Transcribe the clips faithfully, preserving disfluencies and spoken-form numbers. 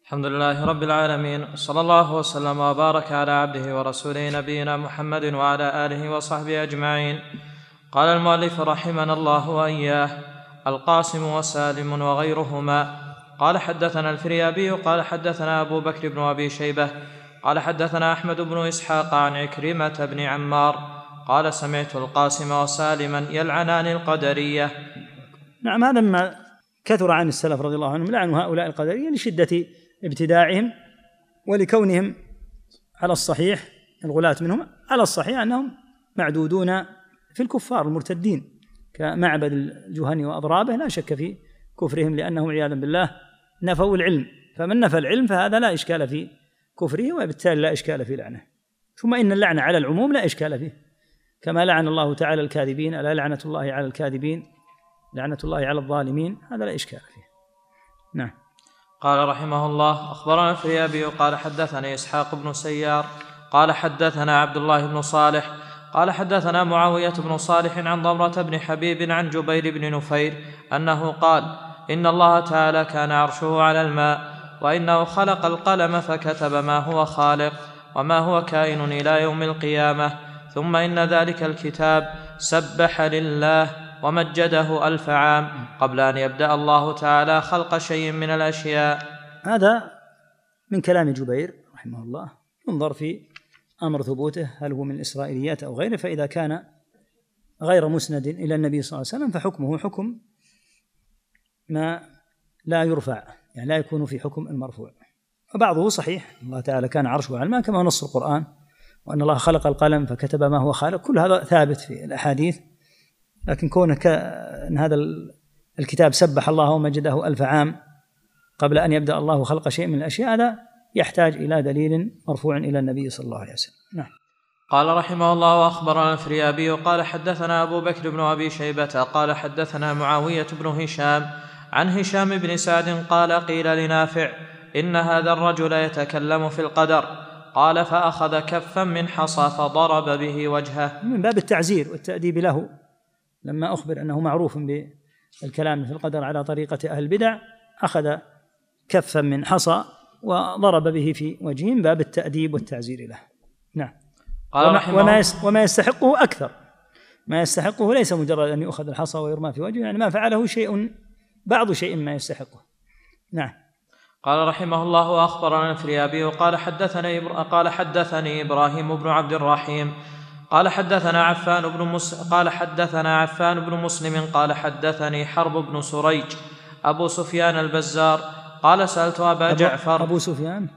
الحمد لله رب العالمين، صلى الله وسلم وبارك على عبده ورسوله نبينا محمد وعلى آله وصحبه أجمعين. قال المؤلف رحمنا الله وإياه: القاسم وسالم وغيرهما. قال حدثنا الفريابي قال حدثنا أبو بكر بن أبي شيبة قال حدثنا أحمد بن إسحاق عن عكرمة بن عمار قال سمعت القاسم وسالما يلعنان القدرية. نعم، هذا ما كثر عن السلف رضي الله عنهم لعنوا هؤلاء القدرية لشدة ابتداعهم ولكونهم على الصحيح الغلاة منهم على الصحيح أنهم معدودون في الكفار المرتدين كمعبد الجهني وأضرابه، لا شك في كفرهم لأنهم عياذا بالله نفوا العلم، فمن نفى العلم فهذا لا إشكال في كفره وبالتالي لا إشكال في لعنه. ثم إن اللعنة على العموم لا إشكال فيه، كما لعن الله تعالى الكاذبين: ألا لعنة الله على الكاذبين لعنة الله على الظالمين، هذا لا إشكال فيه. نعم. قال رحمه الله: أخبرنا الفريابي قال حدثني إسحاق بن سيار قال حدثنا عبد الله بن صالح قال حدثنا معاوية بن صالح عن ضمرة بن حبيب عن جبير بن نفير أنه قال: إن الله تعالى كان عرشه على الماء، وإنه خلق القلم فكتب ما هو خالق وما هو كائن إلى يوم القيامة، ثم إن ذلك الكتاب سبح لله ومجده ألف عام قبل أن يبدأ الله تعالى خلق شيء من الأشياء. هذا من كلام جبير رحمه الله، انظر في أمر ثبوته هل هو من الإسرائيليات أو غيره، فإذا كان غير مسند إلى النبي صلى الله عليه وسلم فحكمه حكم ما لا يرفع، يعني لا يكون في حكم المرفوع. وبعضه صحيح، الله تعالى كان عرشه على الماء كما نص القرآن، وأن الله خلق القلم فكتب ما هو خالق، كل هذا ثابت في الأحاديث. لكن كونه أن هذا الكتاب سبح الله ومجده ألف عام قبل أن يبدأ الله خلق شيء من الأشياء، هذا يحتاج إلى دليل مرفوع إلى النبي صلى الله عليه وسلم. نعم. قال رحمه الله: وأخبرنا الفريابي قال حدثنا أبو بكر بن أبي شيبة قال حدثنا معاوية بن هشام عن هشام بن سعد قال: قيل لنافع: إن هذا الرجل يتكلم في القدر. قال: فأخذ كفا من حصى فضرب به وجهه، من باب التعزير والتأديب له، لما أخبر أنه معروف بالكلام في القدر على طريقة أهل البدع أخذ كفا من حصى وضرب به في وجهه من باب التأديب والتعزير له. نعم. وما, وما, وما يستحقه أكثر، ما يستحقه ليس مجرد أن يؤخذ الحصى ويرمى في وجهه، يعني ما فعله شيء بعض شيء ما يستحقه. نعم. قال رحمه الله: وأخبرنا الفريابي قال حدثني قال حدثني إبراهيم بن عبد الرحيم قال حدثنا عفان بن مس... قال حدثنا عفان بن مسلم قال حدثني حرب بن سريج أبو سفيان البزار قال: سألت أبا أبو جعفر أبو سفيان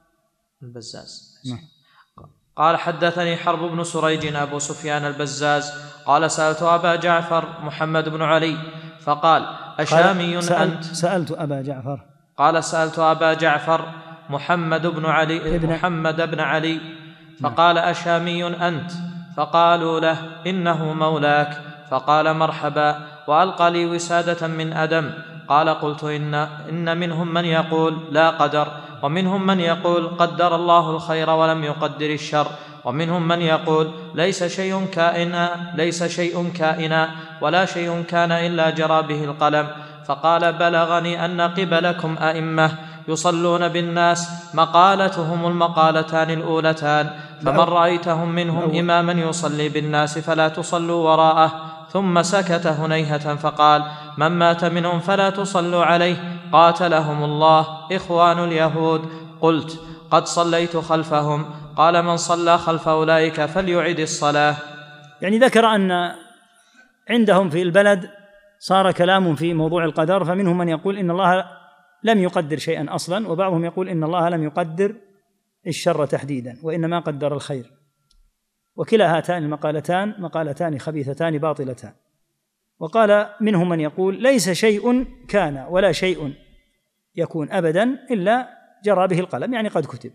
البزاز. نعم. قال حدثني حرب بن سريج أبو سفيان البزاز قال: سألت أبا جعفر محمد بن علي فقال: أشامي سأل أنت؟ سألت أبا جعفر قال: سألت أبا جعفر محمد بن علي ابن محمد بن علي فقال: أشامي أنت؟ فقالوا له: إنه مولاك. فقال: مرحبا، وألقى لي وسادة من أدم. قال: قلت: إن, إن منهم من يقول لا قدر، ومنهم من يقول قدر الله الخير ولم يقدر الشر، ومنهم من يقول ليس شيء كائنا ليس شيء كائنا ولا شيء كان إلا جرى به القلم. فقال: بلغني أن قبلكم أئمة يصلون بالناس مقالتهم المقالتان الأولتان، فمن رأيتهم منهم إماما يصلي بالناس فلا تصلوا وراءه. ثم سكت هنيهة فقال: من مات منهم فلا تصلوا عليه، قاتلهم الله إخوان اليهود. قلت: قد صليت خلفهم. قال: من صلى خلف أولئك فليعد الصلاة. يعني ذكر أن عندهم في البلد صار كلام في موضوع القدر، فمنهم من يقول إن الله لم يقدر شيئا أصلا، وبعضهم يقول إن الله لم يقدر الشر تحديدا وإنما قدر الخير. وكلا هاتان المقالتان مقالتان خبيثتان باطلتان. وقال منهم من يقول ليس شيء كان ولا شيء يكون أبدا إلا جرى به القلم، يعني قد كتب.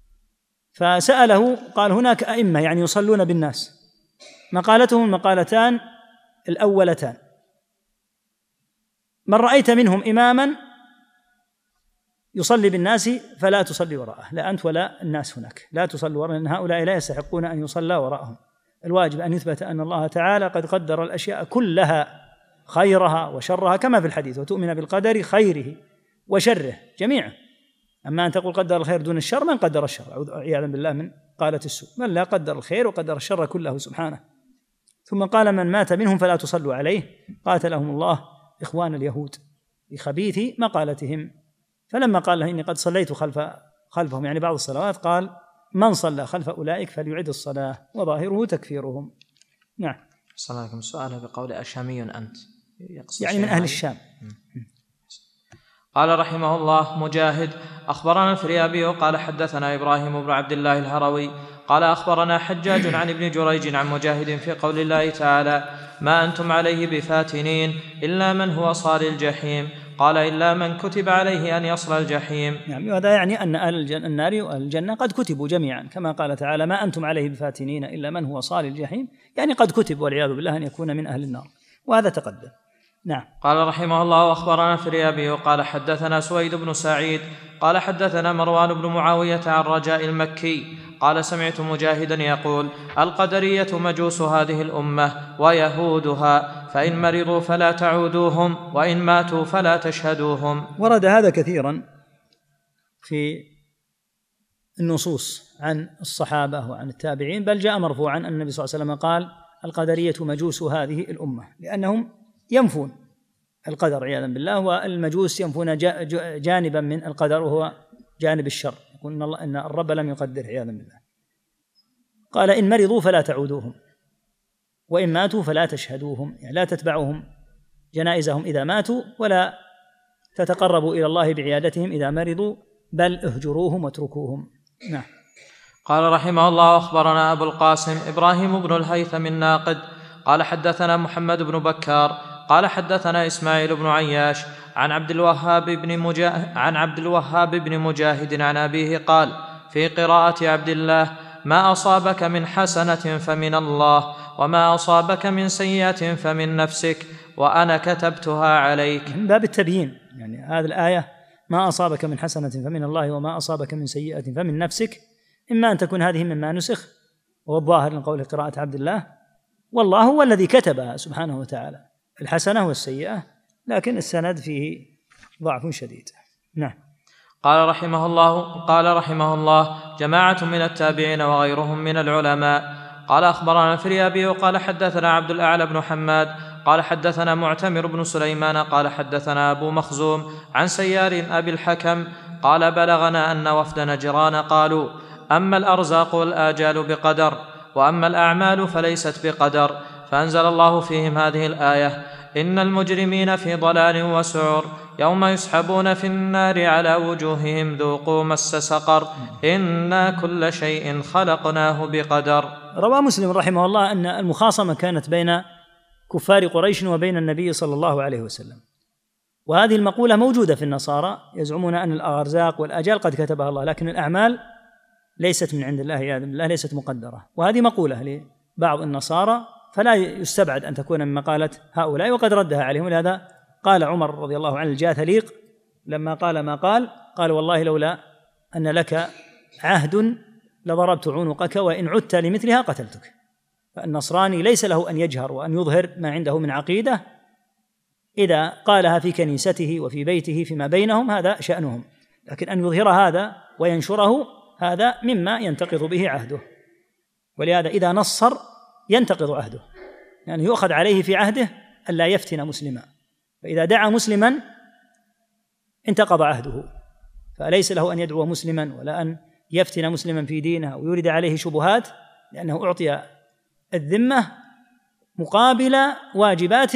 فسأله قال: هناك أئمة يعني يصلون بالناس، مقالتهم المقالتان الأولتان، من رأيت منهم إماما يصلي بالناس فلا تصلي وراءه، لا أنت ولا الناس هناك، لا تصلي وراءه، لأن هؤلاء لا يستحقون أن يصلى وراءهم. الواجب أن يثبت أن الله تعالى قد قدر الأشياء كلها خيرها وشرها كما في الحديث: وتؤمن بالقدر خيره وشره جميعا. أما أن تقول قدر الخير دون الشر، من قدر الشر عياذا بالله من قالة السوء، من لا قدر الخير وقدر الشر كله سبحانه. ثم قال من مات منهم فلا تصلوا عليه قاتلهم الله إخوان اليهود بخبيث مقالتهم. فلما قال له إني قد صليت خلف خلفهم يعني بعض الصلوات، قال من صلى خلف أولئك فليعد الصلاة، وظاهره تكفيرهم. نعم. صلى الله عليه وسلم بقول أشامي أنت، يعني من أهل الشام. قال رحمه الله مجاهد أخبرنا الفريابي قال حدثنا إبراهيم بن عبد الله الهروي قال أخبرنا حجاج عن ابن جريج عن مجاهد في قول الله تعالى ما أنتم عليه بفاتنين إلا من هو صال الجحيم، قال إلا من كتب عليه أن يصل الجحيم. يعني وهذا يعني أن أهل النار وأهل الجنة قد كتبوا جميعا، كما قال تعالى ما أنتم عليه بفاتنين إلا من هو صال الجحيم، يعني قد كتب والعياذ بالله أن يكون من أهل النار، وهذا تقدم. نعم. قال رحمه الله أخبرنا الفريابي قال حدثنا سويد بن سعيد قال حدثنا مروان بن معاوية عن رجاء المكي قال سمعت مجاهدا يقول القدرية مجوس هذه الأمة ويهودها، فإن مرضوا فلا تعودوهم وإن ماتوا فلا تشهدوهم. ورد هذا كثيرا في النصوص عن الصحابة وعن التابعين، بل جاء مرفوعا أن النبي صلى الله عليه وسلم قال القدرية مجوس هذه الأمة، لأنهم ينفون القدر عياذا بالله، والمجوس ينفون جانبا من القدر وهو جانب الشر، يقول إن, الله إن الرب لم يقدر عياذا بالله. قال إن مرضوا فلا تعودوهم وإن ماتوا فلا تشهدوهم، يعني لا تتبعوهم جنائزهم إذا ماتوا ولا تتقربوا إلى الله بعيادتهم إذا مرضوا، بل اهجروهم واتركوهم. نعم. قال رحمه الله أخبرنا أبو القاسم إبراهيم بن الهيثم الناقد قال حدثنا محمد بن بكار قال حدثنا إسماعيل بن عياش عن عبد الوهاب بن مجاهد عن عبد الوهاب بن مجاهد عن أبيه قال في قراءة عبد الله ما أصابك من حسنة فمن الله وما أصابك من سيئة فمن نفسك وأنا كتبتها عليك. من باب التبيين، يعني هذه الآية ما أصابك من حسنة فمن الله وما أصابك من سيئة فمن نفسك، إما أن تكون هذه مما نسخ وهو الظاهر من قول قراءة عبد الله، والله هو الذي كتبها سبحانه وتعالى الحسنة والسيئة، لكن السند فيه ضعف شديد. نعم. قال رحمه الله قال رحمه الله جماعة من التابعين وغيرهم من العلماء. قال أخبرنا الفريابي قال حدثنا عبد الأعلى بن حماد قال حدثنا معتمر بن سليمان قال حدثنا أبو مخزوم عن سيار أبي الحكم قال بلغنا أن وفد نجران قالوا أما الأرزاق والآجال بقدر وأما الأعمال فليست بقدر، فأنزل الله فيهم هذه الآية إن المجرمين في ضلال وسعر يوم يسحبون في النار على وجوههم ذوقوا مس سقر إنا كل شيء خلقناه بقدر. روى مسلم رحمه الله أن المخاصمة كانت بين كفار قريش وبين النبي صلى الله عليه وسلم، وهذه المقولة موجودة في النصارى، يزعمون أن الأرزاق والآجال قد كتبها الله لكن الأعمال ليست من عند الله يا الله، ليست مقدرة، وهذه مقولة لبعض النصارى فلا يستبعد أن تكون من مقالة هؤلاء، وقد ردها عليهم. ولهذا قال عمر رضي الله عنه الجاثليق لما قال ما قال قال والله لولا أن لك عهد لضربت عنقك وإن عدت لمثلها قتلتك. فالنصراني ليس له أن يجهر وأن يظهر ما عنده من عقيدة، إذا قالها في كنيسته وفي بيته فيما بينهم هذا شأنهم، لكن أن يظهر هذا وينشره هذا مما ينتقض به عهده، ولهذا إذا نصر ينتقض عهده، يعني يؤخذ عليه في عهده ألا يفتن مسلما، فإذا دعا مسلما انتقض عهده، فليس له أن يدعو مسلما ولا أن يفتن مسلما في دينه أو يورد عليه شبهات، لأنه أعطي الذمة مقابل واجبات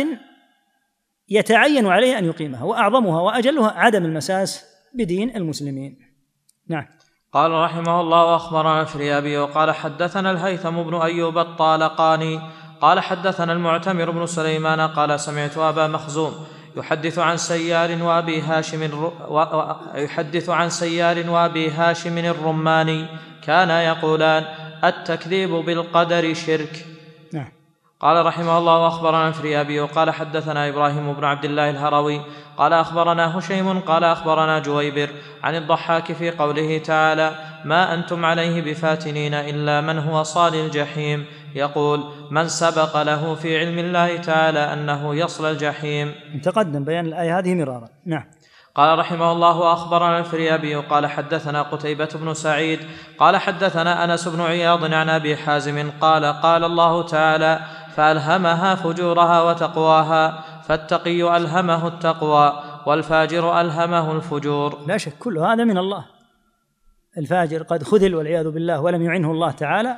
يتعين عليه أن يقيمها، وأعظمها وأجلها عدم المساس بدين المسلمين. نعم. قال رحمه الله أخبرنا الفريابي وقال حدثنا الهيثم بن أيوب الطالقاني قال حدثنا المعتمر بن سليمان قال سمعت أبا مخزوم يحدث عن سيار وأبي هاشم و... يحدث عن سيار وأبي هاشم الرماني كانا يقولان التكذيب بالقدر شرك. نعم. قال رحمه الله أخبرنا الفريابي وقال حدثنا إبراهيم بن عبد الله الهروي قال أخبرنا هشيم قال أخبرنا جويبر عن الضحاك في قوله تعالى ما أنتم عليه بفاتنين إلا من هو صال الجحيم، يقول من سبق له في علم الله تعالى أنه يصل الجحيم. تقدم بيان الآية هذه مرارا. نعم. قال رحمه الله: أخبرنا الفريابي قال حدثنا قتيبة بن سعيد قال حدثنا أنس بن عياض عن أبي حازم قال قال الله تعالى: فألهمها فجورها وتقواها، فالتقي ألهمه التقوى والفاجر ألهمه الفجور. لا شك كل هذا من الله. الفاجر قد خذل والعياذ بالله ولم يعنه الله تعالى،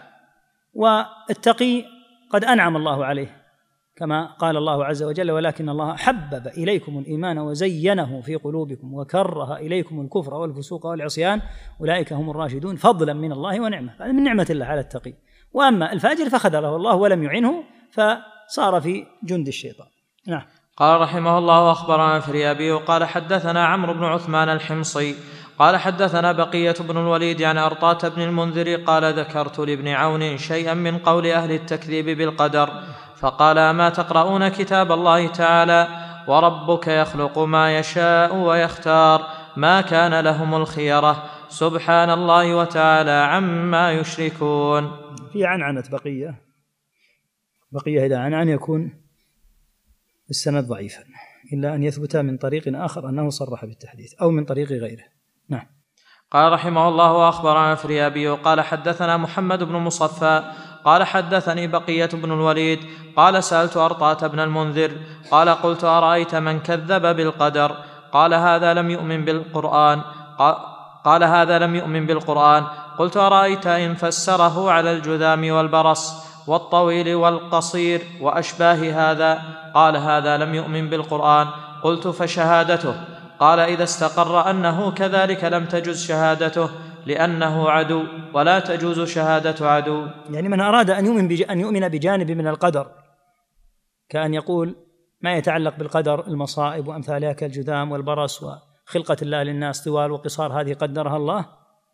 والتقي قد أنعم الله عليه، كما قال الله عز وجل: ولكن الله حبب إليكم الإيمان وزينه في قلوبكم وكره إليكم الكفر والفسوق والعصيان أولئك هم الراشدون فضلا من الله ونعمة. هذا من نعمة الله على التقي. وأما الفاجر فخذله الله ولم يعنه فصار في جند الشيطان. نعم. قال رحمه الله: أخبرنا الفريابي قال حدثنا عمرو بن عثمان الحمصي قال حدثنا بقية بن الوليد عن أرطاة بن المنذر قال: ذكرت لابن عون شيئا من قول أهل التكذيب بالقدر، فقال: أما تقرؤون كتاب الله تعالى: وربك يخلق ما يشاء ويختار، ما كان لهم الخيرة، سبحان الله وتعالى عما يشركون. في عنعنة بقية بقية إذا عنعن يكون السند ضعيفا، إلا أن يثبت من طريق آخر أنه صرح بالتحديث أو من طريق غيره. نعم. قال رحمه الله: أخبرنا الفريابي قال حدثنا محمد بن مصفى قال حدثني بقية بن الوليد قال: سألت أرطاة بن المنذر قال: قلت: أرأيت من كذب بالقدر؟ قال: هذا لم يؤمن بالقرآن. قال: هذا لم يؤمن بالقرآن. قلت: أرأيت إن فسره على الجذام والبرص والطويل والقصير وأشباه هذا؟ قال: هذا لم يؤمن بالقرآن. قلت: فشهادته؟ قال: إذا استقر أنه كذلك لم تجز شهادته لأنه عدو، ولا تجوز شهادة عدو. يعني من أراد أن يؤمن, بج... أن يؤمن بجانب من القدر، كأن يقول ما يتعلق بالقدر، المصائب وأمثالها كالجذام والبرص وخلقة الله للناس طوال وقصار، هذه قدرها الله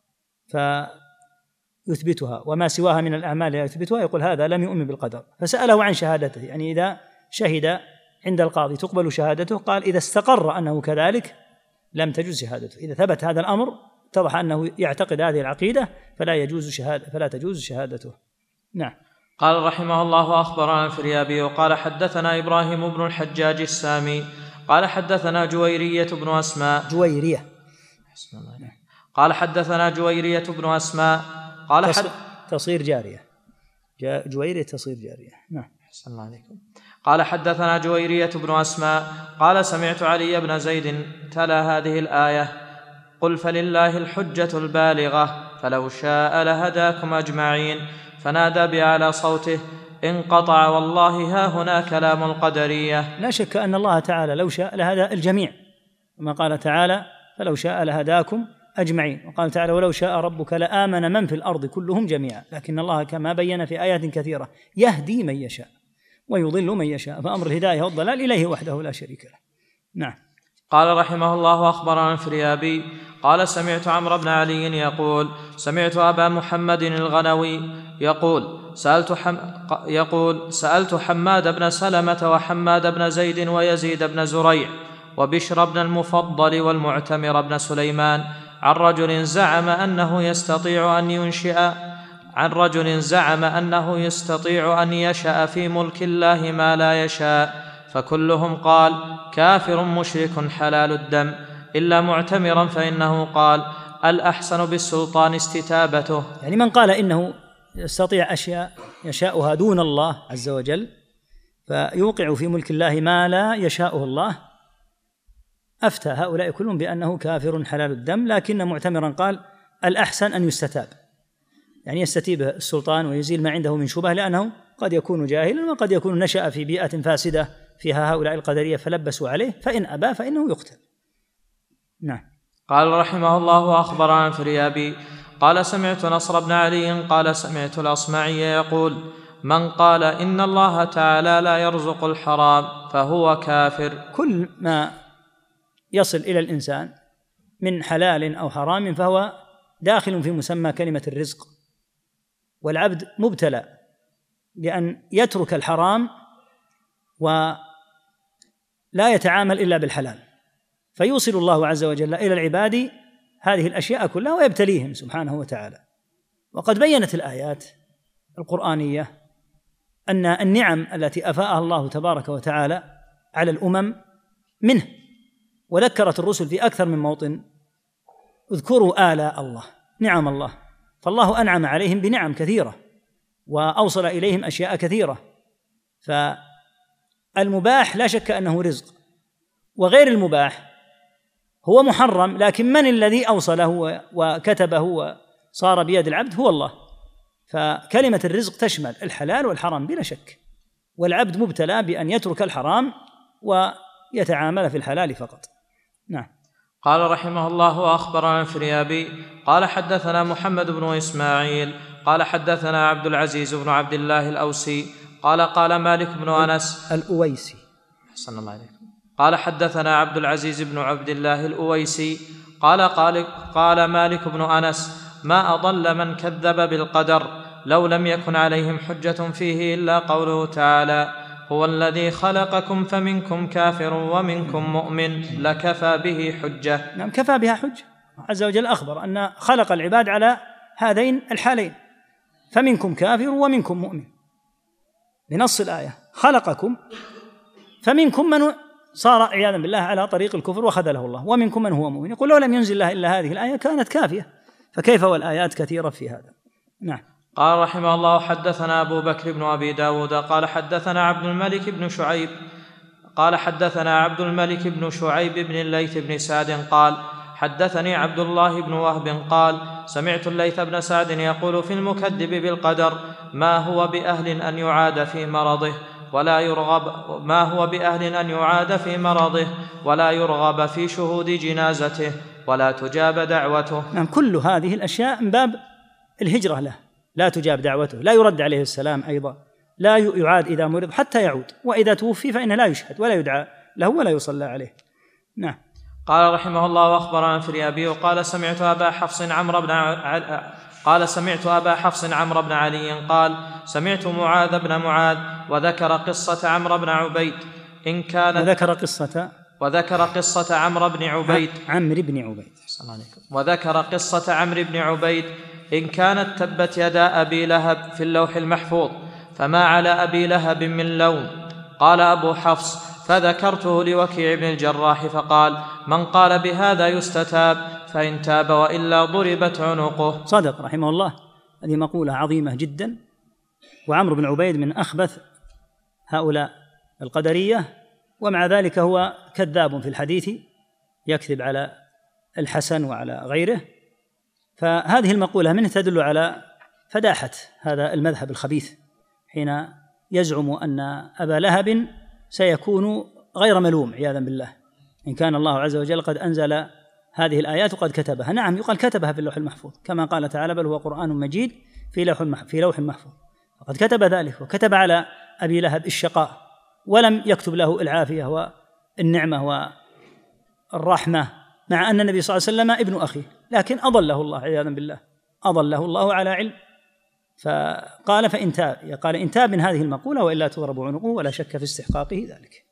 فيثبتها، وما سواها من الأعمال يثبتها، يقول هذا لم يؤمن بالقدر. فسأله عن شهادته، يعني إذا شهد عند القاضي تقبل شهادته؟ قال: إذا استقر أنه كذلك لم تجوز شهادته. إذا ثبت هذا الأمر اتضح أنه يعتقد هذه العقيدة فلا يجوز شهادة فلا تجوز شهادته. نعم. قال رحمه الله: أخبرنا الفريابي قال حدثنا إبراهيم بن الحجاج السامي قال حدثنا جويرية بن أسماء جويرية بسم الله. نعم. قال حدثنا جويرية بن أسماء قال حد... تصير جارية جويرية تصير جارية. نعم. أحسن الله عليكم. قال حدثنا جويرية بن أسماء قال: سمعت علي بن زيد تلا هذه الآية: قل فلله الحجة البالغة فلو شاء لهداكم أجمعين، فنادى بأعلى صوته: انقطع والله ها هنا كلام القدرية. لا شك أن الله تعالى لو شاء لهدى الجميع، كما قال تعالى: فلو شاء لهداكم أجمعين، وقال تعالى: ولو شاء ربك لآمن من في الأرض كلهم جميعا. لكن الله كما بين في آيات كثيرة يهدي من يشاء ويضل من يشاء، فأمر الهداية والضلال إليه وحده لا شريك له. نعم. قال رحمه الله: أخبرنا الفريابي قال: سمعت عمرو بن علي يقول: سمعت أبا محمد الغنوي يقول: سألت, حم... يقول سألت حماد بن سلمة وحماد بن زيد ويزيد بن زريع وبشر بن المفضل والمعتمر بن سليمان عن رجل زعم أنه يستطيع أن ينشئ عن رجل زعم أنه يستطيع أن يشاء في ملك الله ما لا يشاء، فكلهم قال: كافر مشرك حلال الدم، إلا معتمرا فإنه قال: الأحسن بالسلطان استتابته. يعني من قال إنه يستطيع أشياء يشاؤها دون الله عز وجل فيوقع في ملك الله ما لا يشاؤه الله، أفتى هؤلاء كلهم بأنه كافر حلال الدم، لكن معتمرا قال: الأحسن أن يستتاب، يعني يستتيب السلطان ويزيل ما عنده من شبه، لأنه قد يكون جاهلا وقد يكون نشأ في بيئة فاسدة فيها هؤلاء القدرية فلبسوا عليه، فإن أبى فإنه يقتل. نعم. قال رحمه الله: أخبرنا الفريابي قال: سمعت نصر بن علي قال: سمعت الأصمعي يقول: من قال إن الله تعالى لا يرزق الحرام فهو كافر. كل ما يصل إلى الإنسان من حلال أو حرام فهو داخل في مسمى كلمة الرزق، والعبد مبتلى بأن يترك الحرام ولا يتعامل إلا بالحلال، فيوصل الله عز وجل إلى العباد هذه الأشياء كلها ويبتليهم سبحانه وتعالى. وقد بيّنت الآيات القرآنية أن النعم التي أفاءها الله تبارك وتعالى على الأمم منه، وذكرت الرسل في أكثر من موطن اذكروا آلاء الله، نعم الله، فالله أنعم عليهم بنعم كثيرة وأوصل إليهم أشياء كثيرة. فالمباح لا شك أنه رزق، وغير المباح هو محرم، لكن من الذي أوصله وكتبه وصار بيد العبد؟ هو الله. فكلمة الرزق تشمل الحلال والحرام بلا شك، والعبد مبتلى بأن يترك الحرام ويتعامل في الحلال فقط. نعم. قال رحمه الله: وأخبرنا الفريابي قال حدثنا محمد بن إسماعيل قال حدثنا عبد العزيز بن عبد الله الأوسي قال قال مالك بن أنس الأويسي حسن الله عليكم قال حدثنا عبد العزيز بن عبد الله الأويسي قال قال قال مالك بن أنس: ما أضل من كذب بالقدر لو لم يكن عليهم حجة فيه إلا قوله تعالى: هو الذي خلقكم فمنكم كافر ومنكم مؤمن لكفى به حجة. نعم، كفى بها حجة. عز وجل أخبر أن خلق العباد على هذين الحالين، فمنكم كافر ومنكم مؤمن، بنص الآية خلقكم، فمنكم من صار عياذا بالله على طريق الكفر وخذله الله، ومنكم من هو مؤمن. يقول لو لم ينزل الله إلا هذه الآية كانت كافية، فكيف والآيات كثيرة في هذا. نعم. قال رحمه الله: حدثنا أبو بكر بن أبي داود قال حدثنا عبد الملك بن شعيب قال حدثنا عبد الملك بن شعيب بن الليث بن سعد قال حدثني عبد الله بن وهب قال سمعت الليث بن سعد يقول في المكذب بالقدر: ما هو بأهل أن يعاد في مرضه ولا يرغب ما هو بأهل أن يعاد في مرضه ولا يرغب في شهود جنازته ولا تجاب دعوته. نعم، كل هذه الأشياء من باب الهجرة له، لا تجاب دعوته، لا يرد عليه السلام، أيضا لا يعاد إذا مرض حتى يعود، وإذا توفي فإنه لا يشهد ولا يدعى له ولا يصلى عليه. نعم. قال رحمه الله: واخبرنا الفريابي قال سمعت أبا حفص عمرو بن ع... قال سمعت أبا حفص عمرو بن علي قال سمعت معاذ بن معاذ وذكر قصة عمرو بن عبيد إن كانت وذكر قصة وذكر قصة عمرو بن عبيد عمرو بن عبيد وذكر قصة عمرو بن عبيد إن كانت تبت يدا أبي لهب في اللوح المحفوظ فما على أبي لهب من لوم. قال أبو حفص: فذكرته لوكيع بن الجراح فقال: من قال بهذا يستتاب، فإن تاب وإلا ضربت عنقه. صدق رحمه الله، هذه مقولة عظيمة جدا. وعمرو بن عبيد من أخبث هؤلاء القدرية، ومع ذلك هو كذاب في الحديث، يكذب على الحسن وعلى غيره. فهذه المقولة منه تدل على فداحة هذا المذهب الخبيث حين يزعم أن أبا لهب سيكون غير ملوم عياذا بالله إن كان الله عز وجل قد أنزل هذه الآيات وقد كتبها. نعم، يقال كتبها في اللوح المحفوظ كما قال تعالى: بل هو قرآن مجيد في لوح في لوح محفوظ. وقد كتب ذلك، وكتب على أبي لهب الشقاء ولم يكتب له العافية والنعمة والرحمة، مع أن النبي صلى الله عليه وسلم ابن أخيه، لكن أضله الله عياذا بالله، أضله الله على علم. فقال: فإن تاب، قال إن تاب من هذه المقولة وإلا تضرب عنقه، ولا شك في استحقاقه ذلك.